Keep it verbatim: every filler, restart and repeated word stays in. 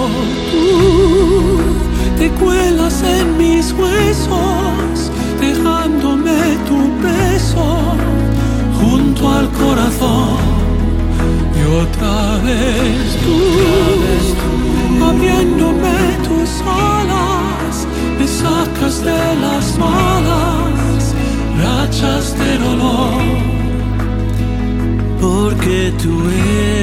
tú te cuelas en mis huesos, dejándome tu beso junto al corazón. Y otra vez tú, abriéndome tus alas, me sacas de las malas rachas de dolor, porque tú eres